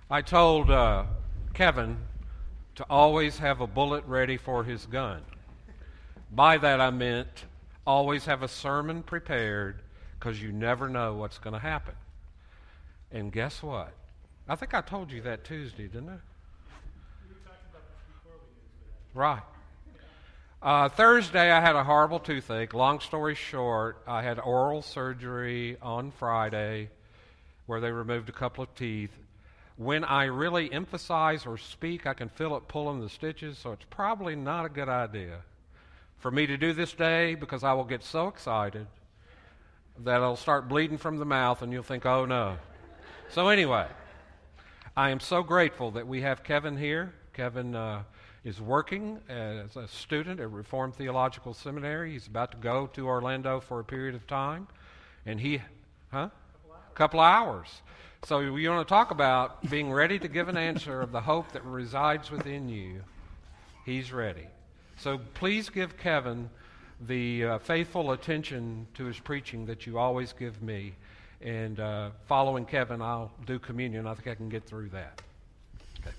I told Kevin to always have a bullet ready for his gun. By that I meant always have a sermon prepared because you never know what's going to happen. And guess what? I think I told you that Tuesday, didn't I? We were talking about this before we used it. Right. Thursday I had a horrible toothache. Long story short, I had oral surgery on Friday where they removed a couple of teeth. When I really emphasize or speak, I can feel it pulling the stitches, so it's probably not a good idea for me to do this day because I will get so excited that it'll start bleeding from the mouth and you'll think, oh no. So anyway, I am so grateful that we have Kevin here. Kevin is working as a student at Reformed Theological Seminary. He's about to go to Orlando for a period of time. And couple hours. So you want to talk about being ready to give an answer of the hope that resides within you. He's ready. So please give Kevin the faithful attention to his preaching that you always give me. And following Kevin, I'll do communion. I think I can get through that. Okay,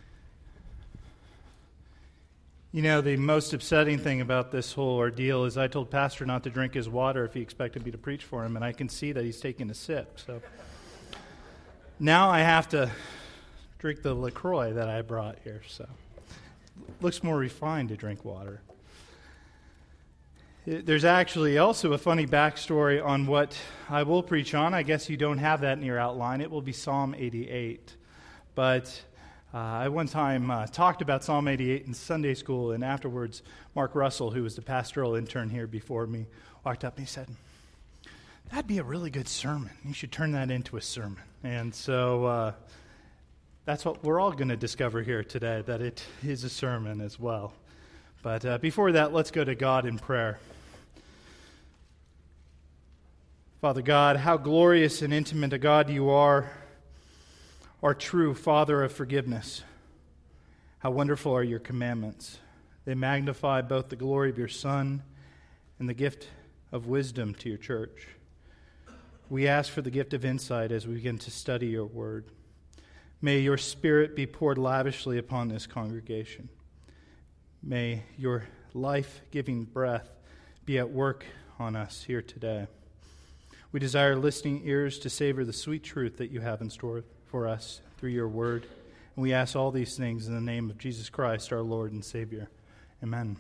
You know, the most upsetting thing about this whole ordeal is I told Pastor not to drink his water if he expected me to preach for him, and I can see that he's taking a sip. So now I have to drink the LaCroix that I brought here. So it looks more refined to drink water. There's actually also a funny backstory on what I will preach on. I guess you don't have that in your outline. It will be Psalm 88. But I one time talked about Psalm 88 in Sunday school, and afterwards Mark Russell, who was the pastoral intern here before me, walked up and he said, "That'd be a really good sermon. You should turn that into a sermon." And so that's what we're all going to discover here today, that it is a sermon as well. But before that, let's go to God in prayer. Father God, how glorious and intimate a God you are, our true Father of forgiveness. How wonderful are your commandments. They magnify both the glory of your Son and the gift of wisdom to your church. We ask for the gift of insight as we begin to study your word. May your Spirit be poured lavishly upon this congregation. May your life-giving breath be at work on us here today. We desire listening ears to savor the sweet truth that you have in store for us through your word. And we ask all these things in the name of Jesus Christ, our Lord and Savior. Amen.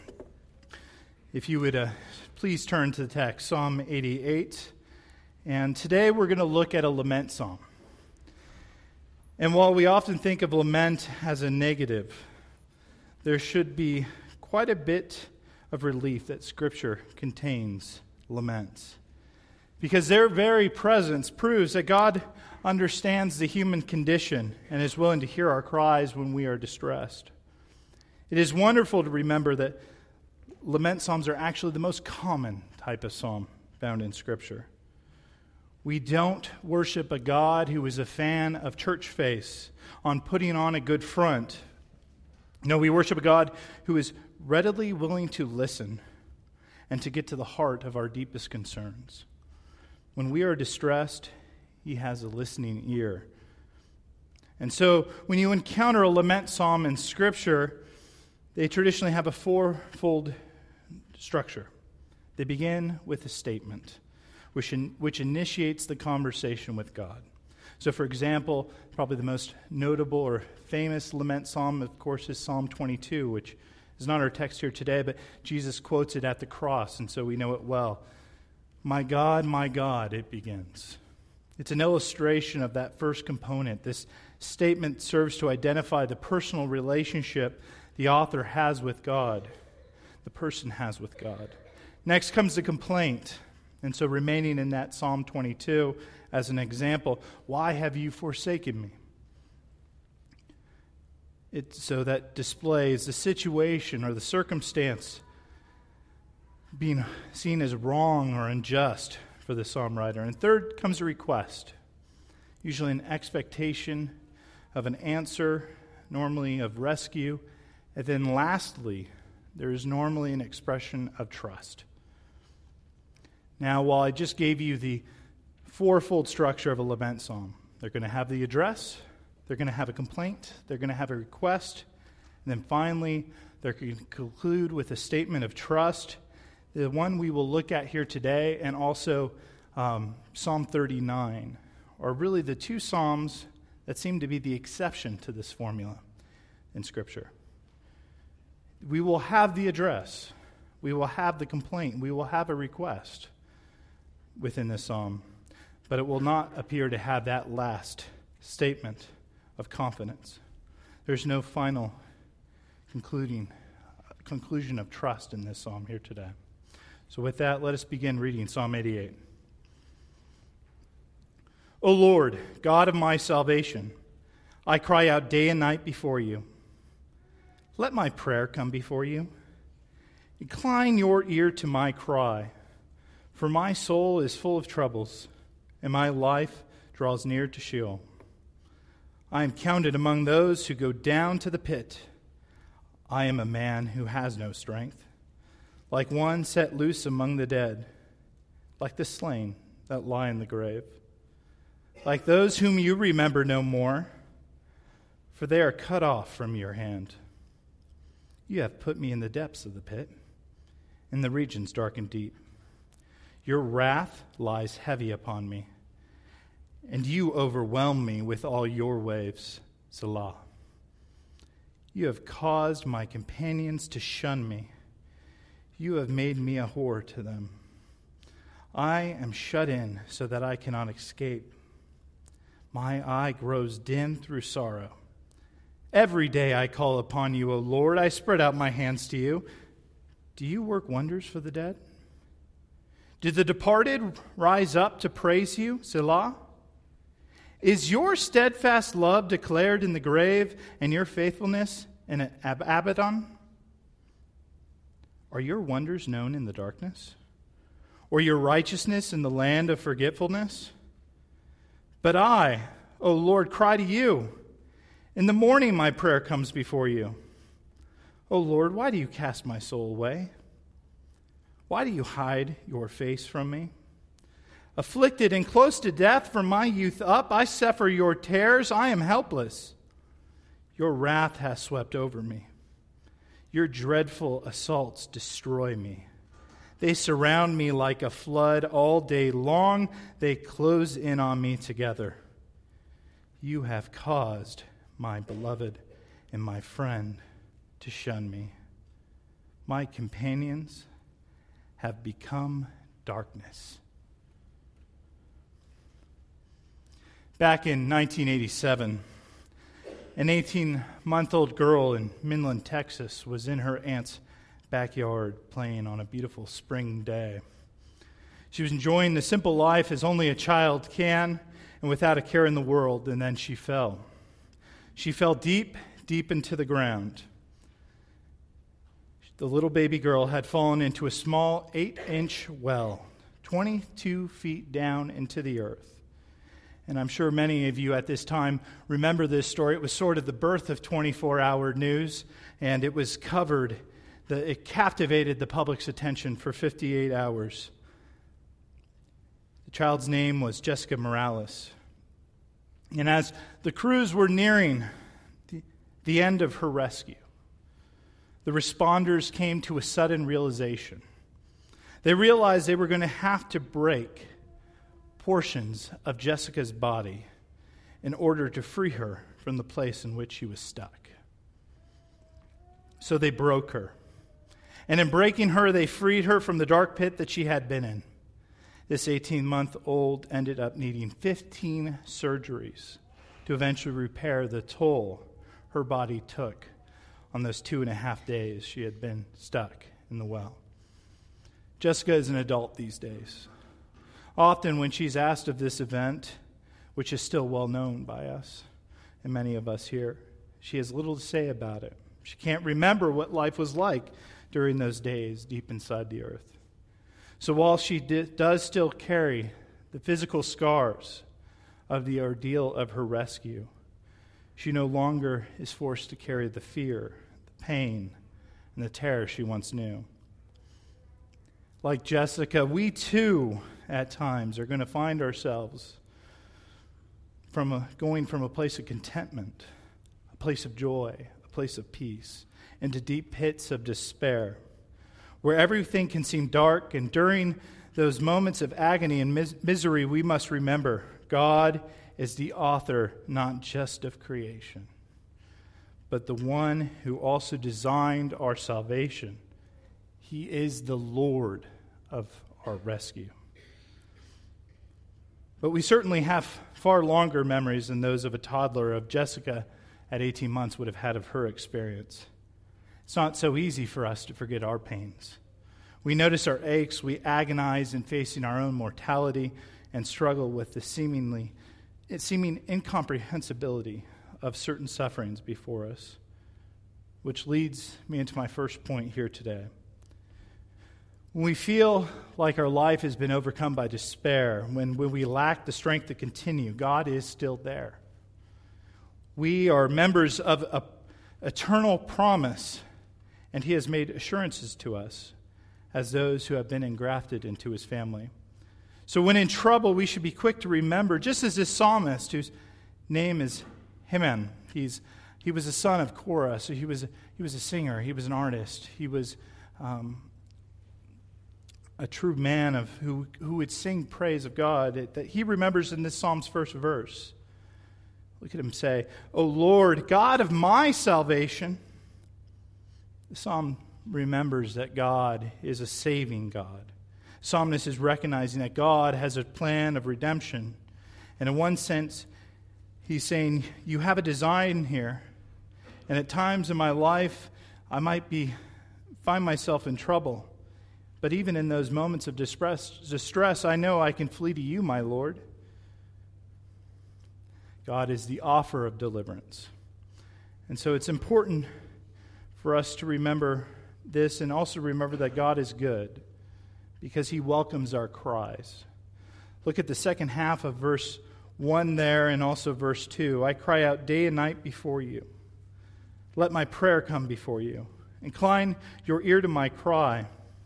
If you would please turn to the text, Psalm 88. And today we're going to look at a lament psalm. And while we often think of lament as a negative, there should be quite a bit of relief that Scripture contains laments. Because their very presence proves that God understands the human condition and is willing to hear our cries when we are distressed. It is wonderful to remember that lament psalms are actually the most common type of psalm found in Scripture. We don't worship a God who is a fan of church face on putting on a good front. No, we worship a God who is readily willing to listen and to get to the heart of our deepest concerns. When we are distressed, He has a listening ear. And so, when you encounter a lament psalm in Scripture, they traditionally have a fourfold structure. They begin with a statement, which initiates the conversation with God. So, for example, probably the most notable or famous lament psalm, of course, is Psalm 22, which is not our text here today, but Jesus quotes it at the cross, and so we know it well. My God, it begins. It's an illustration of that first component. This statement serves to identify the personal relationship the author has with God, the person has with God. Next comes the complaint. And so remaining in that Psalm 22 as an example, why have you forsaken me? So that displays the situation or the circumstance being seen as wrong or unjust for the psalm writer. And third comes a request, usually an expectation of an answer, normally of rescue. And then lastly, there is normally an expression of trust. Now, while I just gave you the fourfold structure of a lament psalm, they're going to have the address, They're going to have a complaint. They're going to have a request. And then finally, they're going to conclude with a statement of trust. The one we will look at here today, and also Psalm 39, are really the two psalms that seem to be the exception to this formula in Scripture. We will have the address. We will have the complaint. We will have a request within this psalm. But it will not appear to have that last statement of confidence. There's no final conclusion of trust in this psalm here today. So with that, let us begin reading Psalm 88. O Lord, God of my salvation, I cry out day and night before you. Let my prayer come before you. Incline your ear to my cry, for my soul is full of troubles, and my life draws near to Sheol. I am counted among those who go down to the pit. I am a man who has no strength, like one set loose among the dead, like the slain that lie in the grave, like those whom you remember no more, for they are cut off from your hand. You have put me in the depths of the pit, in the regions dark and deep. Your wrath lies heavy upon me, and you overwhelm me with all your waves. Selah. You have caused my companions to shun me. You have made me a whore to them. I am shut in so that I cannot escape. My eye grows dim through sorrow. Every day I call upon you, O Lord. I spread out my hands to you. Do you work wonders for the dead? Did the departed rise up to praise you, Selah? Is your steadfast love declared in the grave, and your faithfulness in Abaddon? Are your wonders known in the darkness, or your righteousness in the land of forgetfulness? But I, O Lord, cry to you. In the morning my prayer comes before you. O Lord, why do you cast my soul away? Why do you hide your face from me? Afflicted and close to death from my youth up, I suffer your terrors. I am helpless. Your wrath has swept over me. Your dreadful assaults destroy me. They surround me like a flood all day long. They close in on me together. You have caused my beloved and my friend to shun me. My companions have become darkness. Back in 1987, an 18-month-old girl in Midland, Texas, was in her aunt's backyard playing on a beautiful spring day. She was enjoying the simple life as only a child can, and without a care in the world, and then she fell. She fell deep, deep into the ground. The little baby girl had fallen into a small 8-inch well, 22 feet down into the earth. And I'm sure many of you at this time remember this story. It was sort of the birth of 24-hour news, and it was covered. It captivated the public's attention for 58 hours. The child's name was Jessica Morales. And as the crews were nearing the end of her rescue, the responders came to a sudden realization. They realized they were going to have to break portions of Jessica's body in order to free her from the place in which she was stuck. So they broke her. And in breaking her, they freed her from the dark pit that she had been in. This 18-month-old ended up needing 15 surgeries to eventually repair the toll her body took on those 2.5 days she had been stuck in the well. Jessica is an adult these days. Often when she's asked of this event, which is still well known by us and many of us here, she has little to say about it. She can't remember what life was like during those days deep inside the earth. So while she does still carry the physical scars of the ordeal of her rescue, she no longer is forced to carry the fear, the pain, and the terror she once knew. Like Jessica, we too, at times, are going to find ourselves going from a place of contentment, a place of joy, a place of peace, into deep pits of despair, where everything can seem dark. And during those moments of agony and misery, we must remember God is the author not just of creation, but the one who also designed our salvation. He is the Lord of our rescue. But we certainly have far longer memories than those of a toddler, of Jessica at 18 months would have had of her experience. It's not so easy for us to forget our pains. We notice our aches, we agonize in facing our own mortality, and struggle with the seeming incomprehensibility of certain sufferings before us. Which leads me into my first point here today. When we feel like our life has been overcome by despair, when we lack the strength to continue, God is still there. We are members of an eternal promise, and He has made assurances to us as those who have been engrafted into His family. So when in trouble, we should be quick to remember, just as this psalmist, whose name is Heman, he was a son of Korah, so he was a singer, he was an artist, he was a true man of who would sing praise of God, that he remembers in this psalm's first verse. Look at him say, "O Lord, God of my salvation." The psalm remembers that God is a saving God. Psalmist is recognizing that God has a plan of redemption. And in one sense, he's saying, you have a design here. And at times in my life, I might find myself in trouble. But even in those moments of distress, I know I can flee to you, my Lord. God is the offer of deliverance. And so it's important for us to remember this, and also remember that God is good because He welcomes our cries. Look at the second half of verse 1 there, and also verse 2. I cry out day and night before you. Let my prayer come before you. Incline your ear to my cry.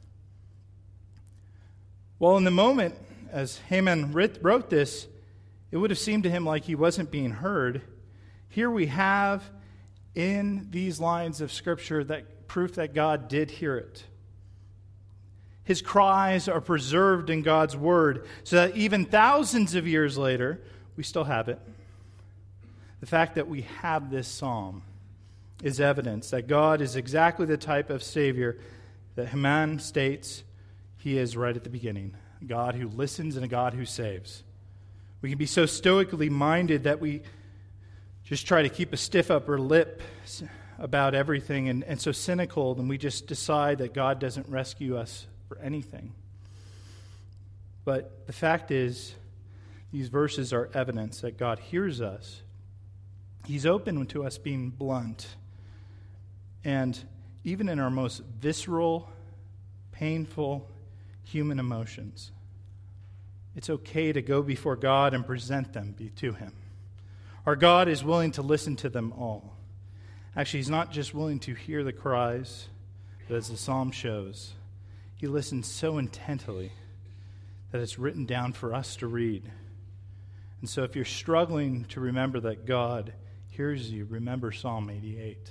Well, in the moment, as Heman wrote this, it would have seemed to him like he wasn't being heard. Here we have in these lines of Scripture that proof that God did hear it. His cries are preserved in God's Word, so that even thousands of years later, we still have it. The fact that we have this psalm is evidence that God is exactly the type of Savior that Heman states He is right at the beginning. A God who listens and a God who saves. We can be so stoically minded that we just try to keep a stiff upper lip about everything, and so cynical, then we just decide that God doesn't rescue us for anything. But the fact is, these verses are evidence that God hears us. He's open to us being blunt. And even in our most visceral, painful human emotions, it's okay to go before God and present them to Him. Our God is willing to listen to them all. Actually, He's not just willing to hear the cries, but as the psalm shows, He listens so intently that it's written down for us to read. And so if you're struggling to remember that God hears you, remember Psalm 88.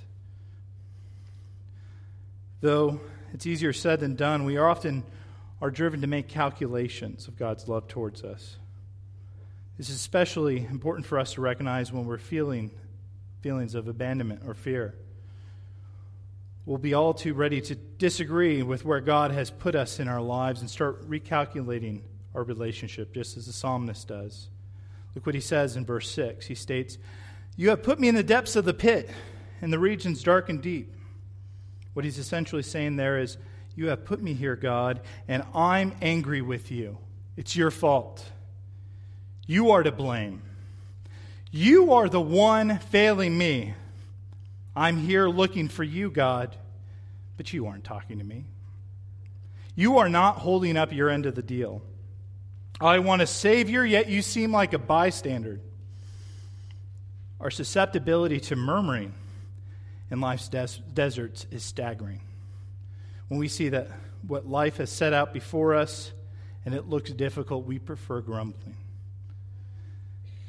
Though it's easier said than done, we often are driven to make calculations of God's love towards us. This is especially important for us to recognize when we're feeling feelings of abandonment or fear. We'll be all too ready to disagree with where God has put us in our lives and start recalculating our relationship, just as the psalmist does. Look what he says in verse 6. He states, "You have put me in the depths of the pit, in the regions dark and deep." What he's essentially saying there is, you have put me here, God, and I'm angry with you. It's your fault. You are to blame. You are the one failing me. I'm here looking for you, God, but you aren't talking to me. You are not holding up your end of the deal. I want a Savior, yet you seem like a bystander. Our susceptibility to murmuring in life's deserts is staggering. When we see that what life has set out before us and it looks difficult, we prefer grumbling.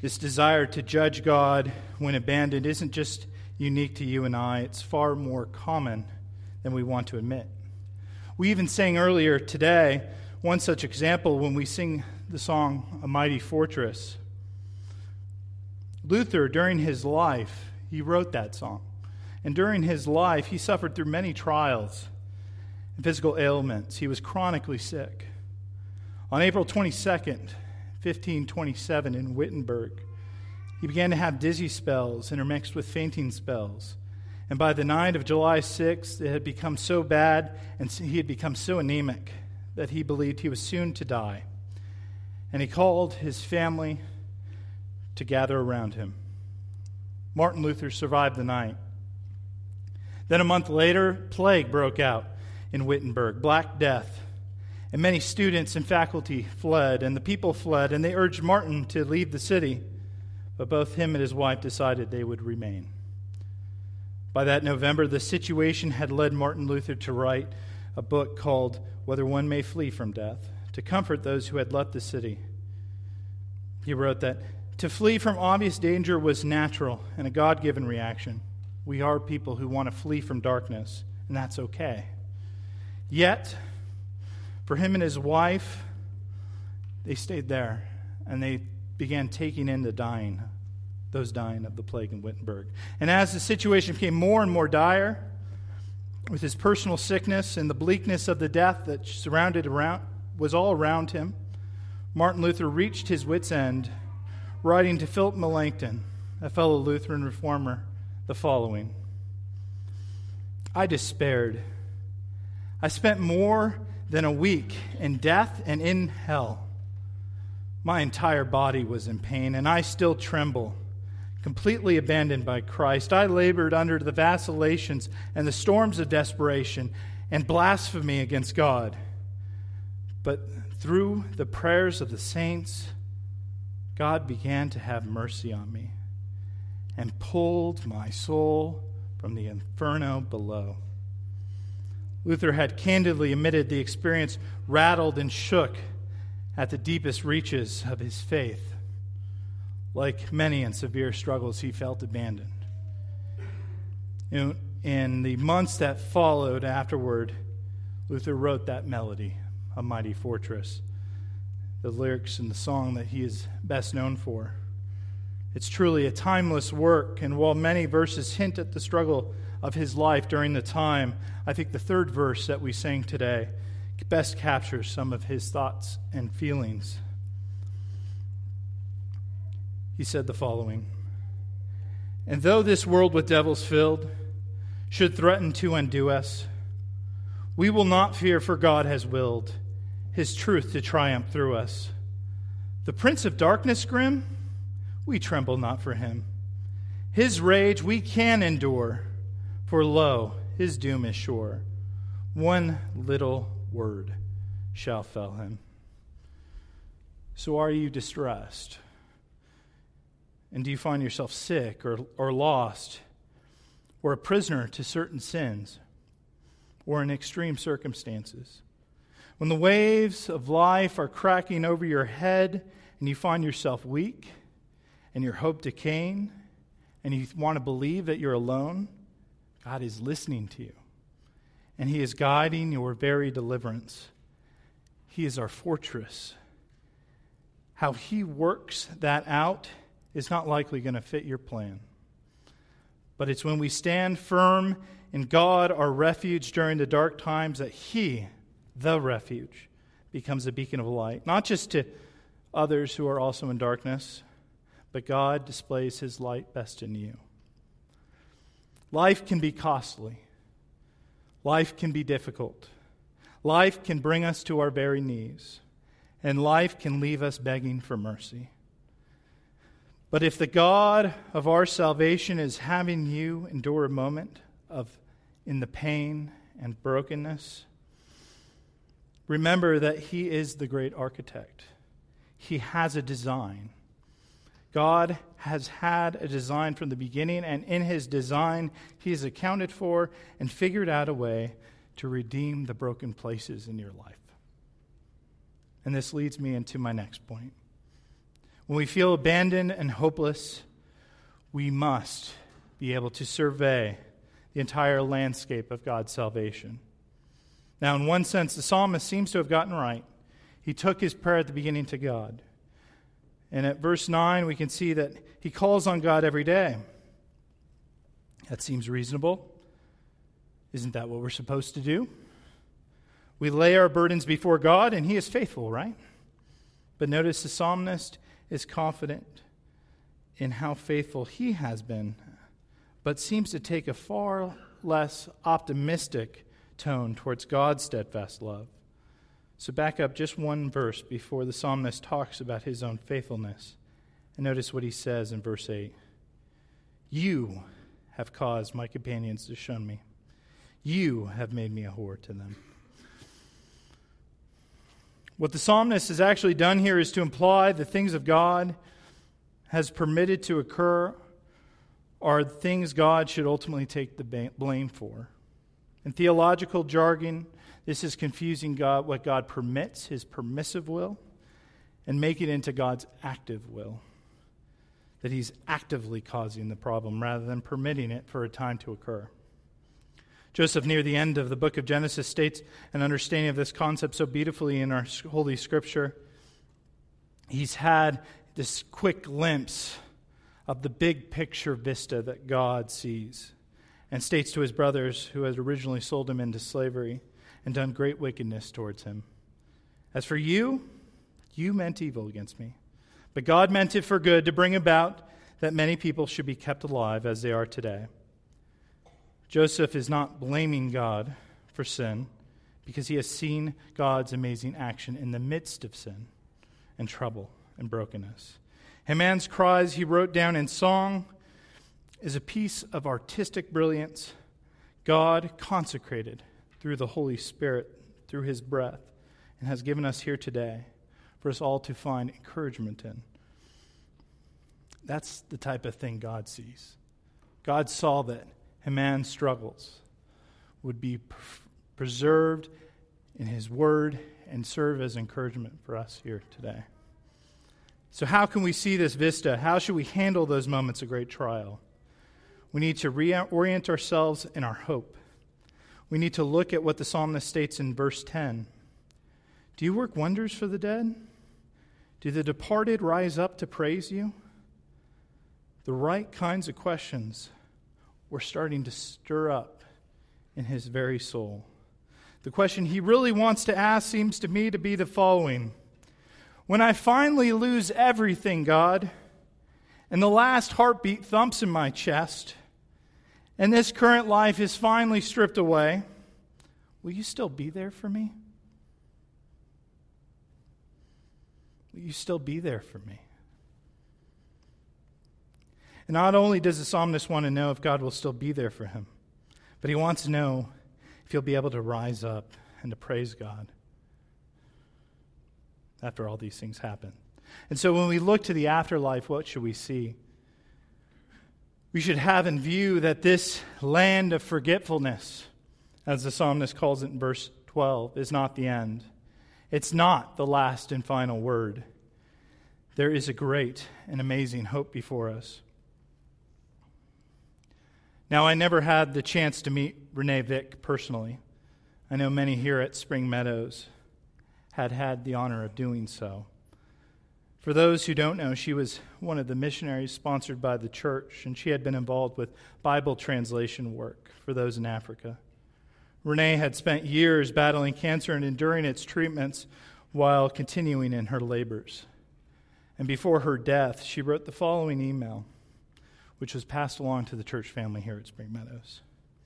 This desire to judge God when abandoned isn't just unique to you and I. It's far more common than we want to admit. We even sang earlier today one such example when we sing the song, A Mighty Fortress. Luther, during his life, he wrote that song. And during his life, he suffered through many trials and physical ailments. He was chronically sick. On April 22nd, 1527, in Wittenberg, he began to have dizzy spells intermixed with fainting spells. And by the night of July 6th, it had become so bad and he had become so anemic that he believed he was soon to die. And he called his family to gather around him. Martin Luther survived the night. Then a month later, plague broke out in Wittenberg, Black Death. And many students and faculty fled, and the people fled, and they urged Martin to leave the city. But both him and his wife decided they would remain. By that November, the situation had led Martin Luther to write a book called Whether One May Flee from Death, to comfort those who had left the city. He wrote that to flee from obvious danger was natural and a God-given reaction. We are people who want to flee from darkness, and that's okay. Yet, for him and his wife, they stayed there, and they began taking in those dying of the plague in Wittenberg. And as the situation became more and more dire, with his personal sickness and the bleakness of the death that was all around him, Martin Luther reached his wit's end, writing to Philip Melanchthon, a fellow Lutheran reformer, the following: I despaired. I spent more than a week in death and in hell. My entire body was in pain, and I still tremble. Completely abandoned by Christ, I labored under the vacillations and the storms of desperation and blasphemy against God. But through the prayers of the saints, God began to have mercy on me and pulled my soul from the inferno below. Luther had candidly admitted the experience rattled and shook at the deepest reaches of his faith. Like many in severe struggles, he felt abandoned. In the months that followed afterward, Luther wrote that melody, A Mighty Fortress, the lyrics in the song that he is best known for. It's truly a timeless work, and while many verses hint at the struggle of his life during the time, I think the third verse that we sang today best captures some of his thoughts and feelings. He said the following: And though this world with devils filled should threaten to undo us, we will not fear, for God has willed His truth to triumph through us. The prince of darkness grim, we tremble not for him. His rage we can endure, for lo, his doom is sure. One little word shall fell him. So are you distressed? And do you find yourself sick or lost, or a prisoner to certain sins, or in extreme circumstances? When the waves of life are cracking over your head and you find yourself weak and your hope decaying and you want to believe that you're alone, God is listening to you and He is guiding your very deliverance. He is our fortress. How He works that out is not likely going to fit your plan. But it's when we stand firm in God, our refuge during the dark times, that He, the refuge, becomes a beacon of light. Not just to others who are also in darkness, but God displays His light best in you. Life can be costly. Life can be difficult. Life can bring us to our very knees. And life can leave us begging for mercy. But if the God of our salvation is having you endure a moment in the pain and brokenness, remember that He is the great architect. He has a design. God has had a design from the beginning, and in His design, He has accounted for and figured out a way to redeem the broken places in your life. And this leads me into my next point. When we feel abandoned and hopeless, we must be able to survey the entire landscape of God's salvation. Now, in one sense, the psalmist seems to have gotten right. He took his prayer at the beginning to God. And at verse 9, we can see that he calls on God every day. That seems reasonable. Isn't that what we're supposed to do? We lay our burdens before God, and he is faithful, right? But notice the psalmist is confident in how faithful he has been, but seems to take a far less optimistic tone towards God's steadfast love. So back up just one verse before the psalmist talks about his own faithfulness. And notice what he says in verse 8. You have caused my companions to shun me. You have made me a whore to them. What the psalmist has actually done here is to imply the things of God has permitted to occur are things God should ultimately take the blame for. In theological jargon, this is confusing God, what God permits, his permissive will, and make it into God's active will. That he's actively causing the problem rather than permitting it for a time to occur. Joseph, near the end of the book of Genesis, states an understanding of this concept so beautifully in our Holy Scripture. He's had this quick glimpse of the big picture vista that God sees, and states to his brothers who had originally sold him into slavery and done great wickedness towards him, as for you, you meant evil against me, but God meant it for good, to bring about that many people should be kept alive as they are today. Joseph is not blaming God for sin because he has seen God's amazing action in the midst of sin and trouble and brokenness. Haman's cries he wrote down in song is a piece of artistic brilliance God consecrated through the Holy Spirit, through his breath, and has given us here today for us all to find encouragement in. That's the type of thing God sees. God saw that Haman's struggles would be preserved in his word and serve as encouragement for us here today. So how can we see this vista? How should we handle those moments of great trial? We need to reorient ourselves in our hope. We need to look at what the psalmist states in verse 10. Do you work wonders for the dead? Do the departed rise up to praise you? The right kinds of questions were starting to stir up in his very soul. The question he really wants to ask seems to me to be the following. When I finally lose everything, God, and the last heartbeat thumps in my chest, and this current life is finally stripped away, will you still be there for me? Will you still be there for me? And not only does the psalmist want to know if God will still be there for him, but he wants to know if he'll be able to rise up and to praise God after all these things happen. And so when we look to the afterlife, what should we see? We should have in view that this land of forgetfulness, as the psalmist calls it in verse 12, is not the end. It's not the last and final word. There is a great and amazing hope before us. Now, I never had the chance to meet Renee Vick personally. I know many here at Spring Meadows had the honor of doing so. For those who don't know, she was one of the missionaries sponsored by the church, and she had been involved with Bible translation work for those in Africa. Renee had spent years battling cancer and enduring its treatments while continuing in her labors. And before her death, she wrote the following email, which was passed along to the church family here at Spring Meadows.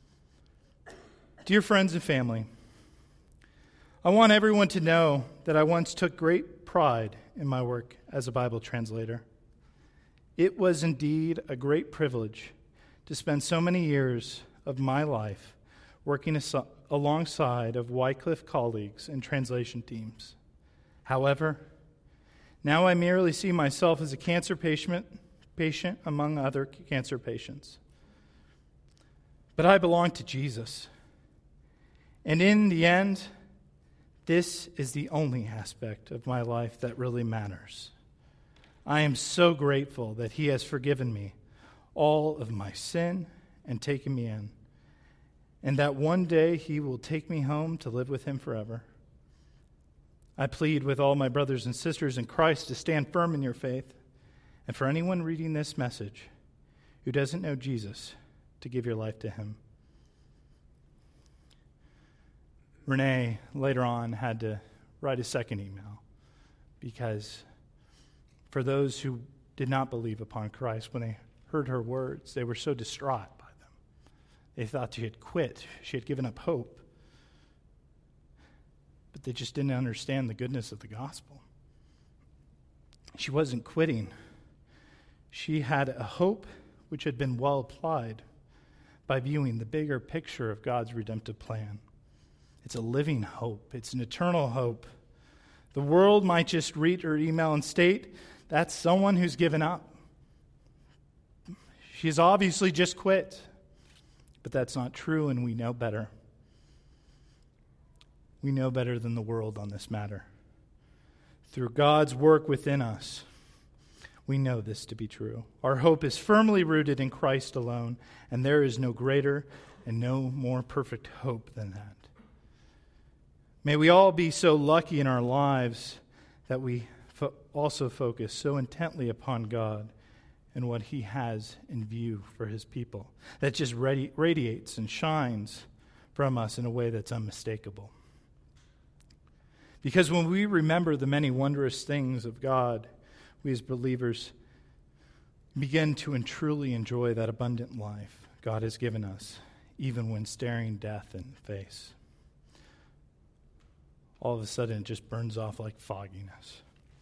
Dear friends and family, I want everyone to know that I once took great pride in my work as a Bible translator. It was indeed a great privilege to spend so many years of my life working alongside of Wycliffe colleagues and translation teams. However, now I merely see myself as a cancer patient among other cancer patients. But I belong to Jesus. And in the end, this is the only aspect of my life that really matters. I am so grateful that he has forgiven me all of my sin and taken me in, and that one day he will take me home to live with him forever. I plead with all my brothers and sisters in Christ to stand firm in your faith, and for anyone reading this message who doesn't know Jesus, to give your life to him. Renee later on had to write a second email because for those who did not believe upon Christ, when they heard her words, they were so distraught by them. They thought she had quit. She had given up hope. But they just didn't understand the goodness of the gospel. She wasn't quitting. She had a hope which had been well applied by viewing the bigger picture of God's redemptive plan. It's a living hope. It's an eternal hope. The world might just read her email and state, that's someone who's given up. She's obviously just quit. But that's not true, and we know better. We know better than the world on this matter. Through God's work within us, we know this to be true. Our hope is firmly rooted in Christ alone, and there is no greater and no more perfect hope than that. May we all be so lucky in our lives that we also focus so intently upon God and what he has in view for his people. That just radiates and shines from us in a way that's unmistakable. Because when we remember the many wondrous things of God, we as believers begin to truly enjoy that abundant life God has given us, even when staring death in the face. All of a sudden, it just burns off like fogginess.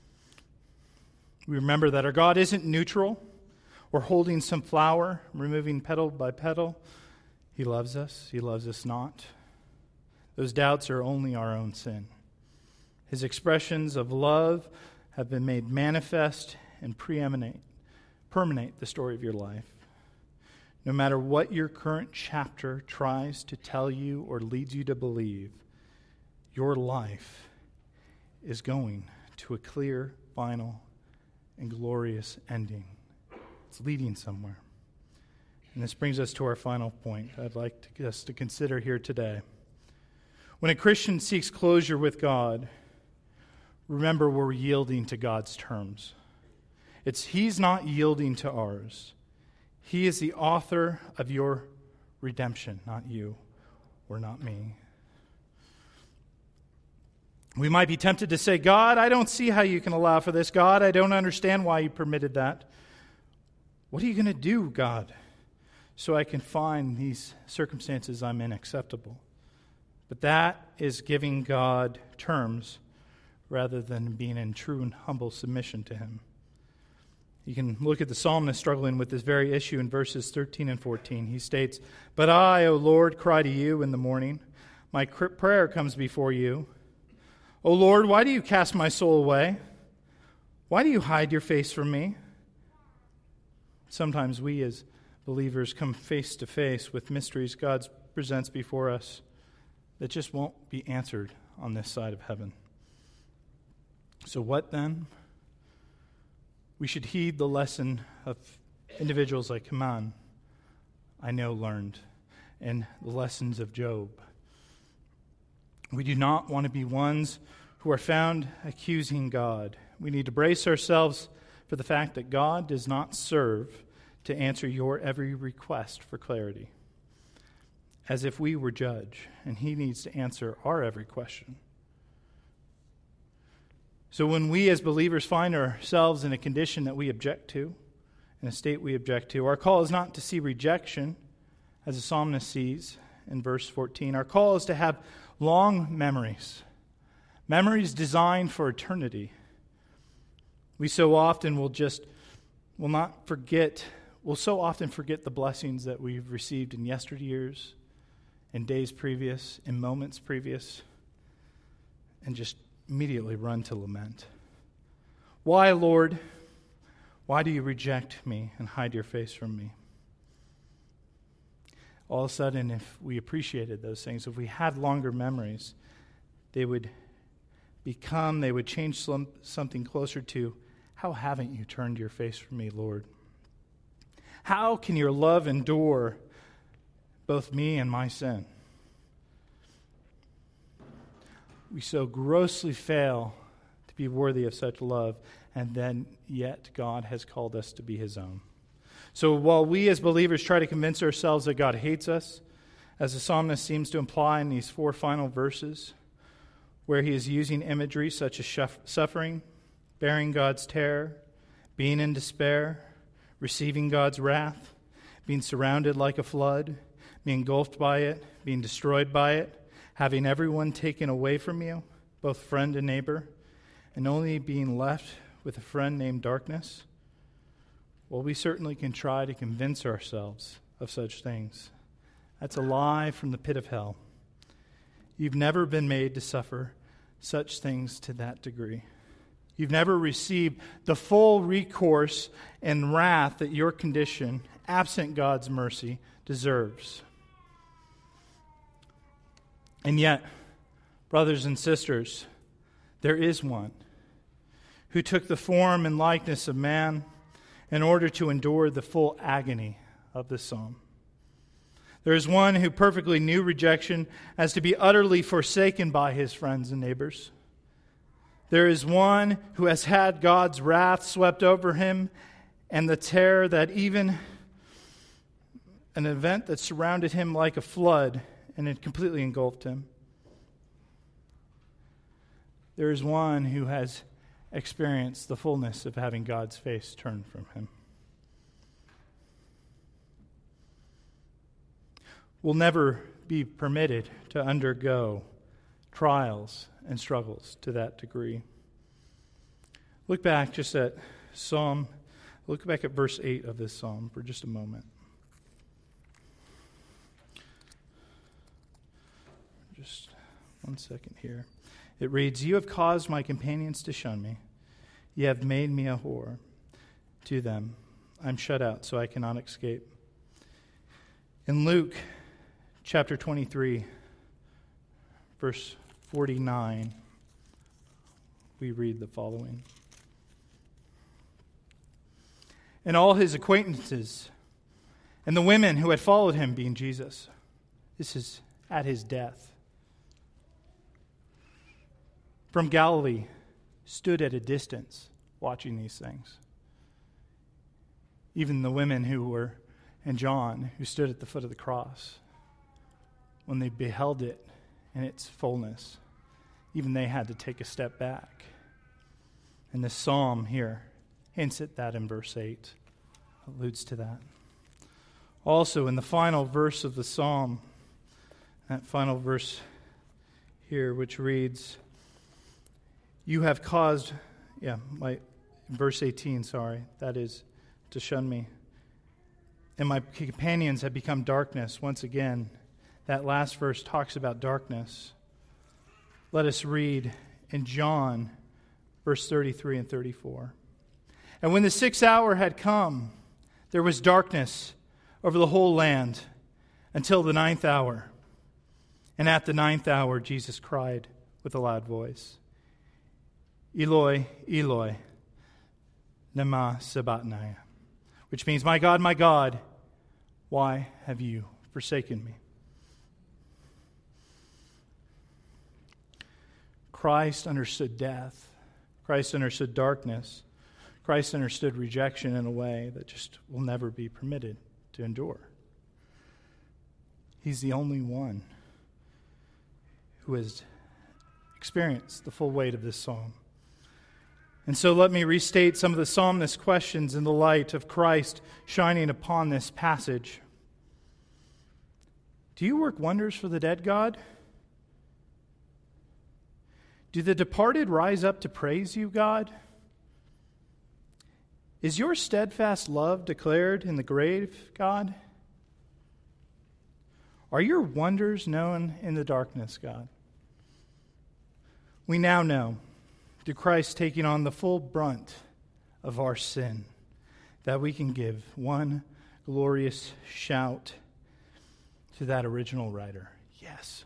We remember that our God isn't neutral or holding some flower, removing petal by petal. He loves us. He loves us not. Those doubts are only our own sin. His expressions of love have been made manifest and permeate the story of your life. No matter what your current chapter tries to tell you or leads you to believe, your life is going to a clear, final, and glorious ending. It's leading somewhere. And this brings us to our final point I'd like us to consider here today. When a Christian seeks closure with God, remember we're yielding to God's terms. He's not yielding to ours. He is the author of your redemption, not you or not me. We might be tempted to say, God, I don't see how you can allow for this. God, I don't understand why you permitted that. What are you going to do, God, so I can find these circumstances I'm in acceptable? But that is giving God terms rather than being in true and humble submission to him. You can look at the psalmist struggling with this very issue in verses 13 and 14. He states, But I, O Lord, cry to you in the morning. My prayer comes before you. O Lord, why do you cast my soul away? Why do you hide your face from me? Sometimes we as believers come face to face with mysteries God presents before us that just won't be answered on this side of heaven. So what then? We should heed the lesson of individuals like Haman, I know, learned, and the lessons of Job. We do not want to be ones who are found accusing God. We need to brace ourselves for the fact that God does not serve to answer your every request for clarity, as if we were judge, and he needs to answer our every question. So when we as believers find ourselves in a condition that we object to, in a state we object to, our call is not to see rejection, as the psalmist sees in verse 14. Our call is to have long memories designed for eternity. We so often will so often forget the blessings that we've received in yesteryears, in days previous, in moments previous, and just immediately run to lament. Why, Lord? Why do you reject me and hide your face from me? All of a sudden, if we appreciated those things, if we had longer memories, they would change something closer to, how haven't you turned your face from me, Lord? How can your love endure both me and my sin? We so grossly fail to be worthy of such love, and then yet God has called us to be his own. So while we as believers try to convince ourselves that God hates us, as the psalmist seems to imply in these 4 final verses, where he is using imagery such as suffering, bearing God's terror, being in despair, receiving God's wrath, being surrounded like a flood, being engulfed by it, being destroyed by it, having everyone taken away from you, both friend and neighbor, and only being left with a friend named darkness, well, we certainly can try to convince ourselves of such things. That's a lie from the pit of hell. You've never been made to suffer such things to that degree. You've never received the full recourse and wrath that your condition, absent God's mercy, deserves. And yet, brothers and sisters, there is one who took the form and likeness of man in order to endure the full agony of the psalm. There is one who perfectly knew rejection as to be utterly forsaken by his friends and neighbors. There is one who has had God's wrath swept over him and the terror that even an event that surrounded him like a flood and it completely engulfed him. There is one who has experienced the fullness of having God's face turned from him. We'll never be permitted to undergo trials and struggles to that degree. Look back just at look back at verse 8 of this psalm for just a moment. Just 1 second here. It reads, "You have caused my companions to shun me. You have made me a whore to them. I'm shut out, so I cannot escape." In Luke chapter 23, verse 49, we read the following. "And all his acquaintances and the women who had followed him," being Jesus, this is at his death, "from Galilee stood at a distance watching these things." Even the women who were, and John, who stood at the foot of the cross, when they beheld it in its fullness, even they had to take a step back. And this psalm here hints at that in verse 8, alludes to that. Also, in the final verse of the psalm, that final verse here, which reads, "You have caused," verse 18, that is, "to shun me. And my companions have become darkness." Once again, that last verse talks about darkness. Let us read in John, verse 33 and 34. "And when the 6th hour had come, there was darkness over the whole land until the 9th hour. And at the 9th hour, Jesus cried with a loud voice, 'Eloi, Eloi, lema sabachthani,' which means, 'My God, why have you forsaken me?'" Christ understood death. Christ understood darkness. Christ understood rejection in a way that just will never be permitted to endure. He's the only one who has experienced the full weight of this psalm. And so let me restate some of the psalmist's questions in the light of Christ shining upon this passage. Do you work wonders for the dead, God? Do the departed rise up to praise you, God? Is your steadfast love declared in the grave, God? Are your wonders known in the darkness, God? We now know, through Christ taking on the full brunt of our sin, that we can give one glorious shout to that original writer. Yes.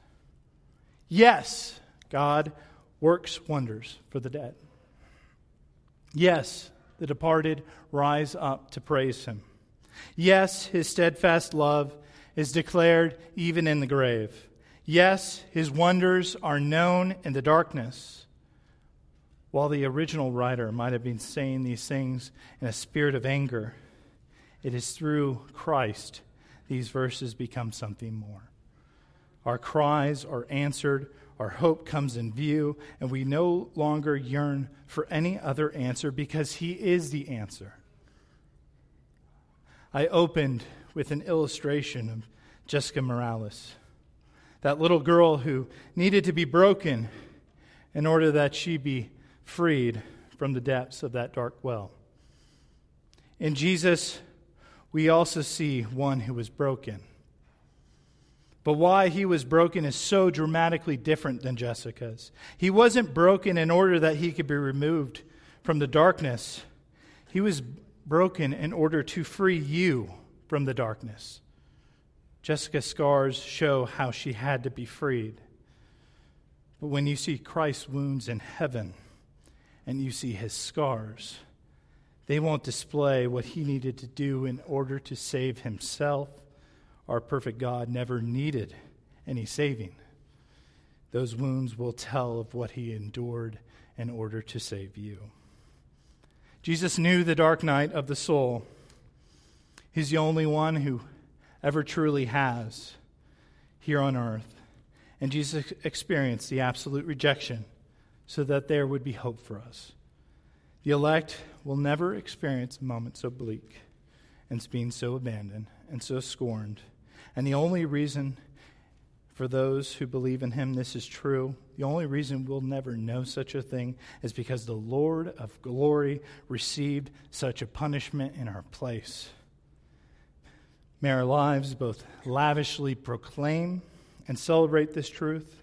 God works wonders for the dead. Yes, the departed rise up to praise him. Yes, his steadfast love is declared even in the grave. Yes, his wonders are known in the darkness. While the original writer might have been saying these things in a spirit of anger, it is through Christ these verses become something more. Our cries are answered, our hope comes in view, and we no longer yearn for any other answer because he is the answer. I opened with an illustration of Jessica Morales, that little girl who needed to be broken in order that she be freed from the depths of that dark well. In Jesus, we also see one who was broken. But why he was broken is so dramatically different than Jessica's. He wasn't broken in order that he could be removed from the darkness. He was broken in order to free you from the darkness. Jessica's scars show how she had to be freed. But when you see Christ's wounds in heaven and you see his scars, they won't display what he needed to do in order to save himself. Our perfect God never needed any saving. Those wounds will tell of what he endured in order to save you. Jesus knew the dark night of the soul. He's the only one who ever truly has here on earth. And Jesus experienced the absolute rejection so that there would be hope for us. The elect will never experience a moment so bleak and being so abandoned and so scorned. And the only reason for those who believe in him this is true, the only reason we'll never know such a thing is because the Lord of glory received such a punishment in our place. May our lives both lavishly proclaim and celebrate this truth,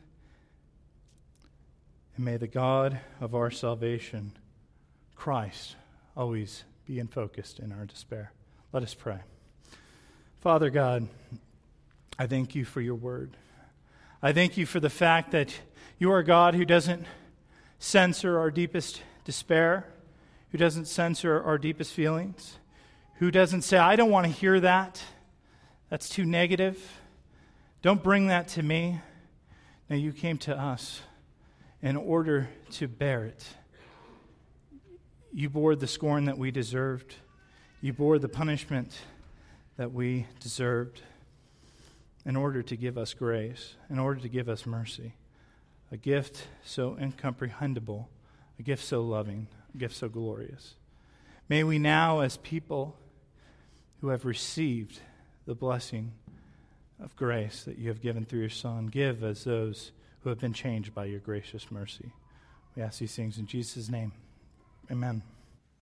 and may the God of our salvation, Christ, always be in focus in our despair. Let us pray. Father God, I thank you for your word. I thank you for the fact that you are a God who doesn't censor our deepest despair, who doesn't censor our deepest feelings, who doesn't say, I don't want to hear that. That's too negative. Don't bring that to me. No, you came to us in order to bear it. You bore the scorn that we deserved. You bore the punishment that we deserved in order to give us grace, in order to give us mercy. A gift so incomprehensible, a gift so loving, a gift so glorious. May we now, as people who have received the blessing of grace that you have given through your Son, give as those who have been changed by your gracious mercy. We ask these things in Jesus' name. Amen.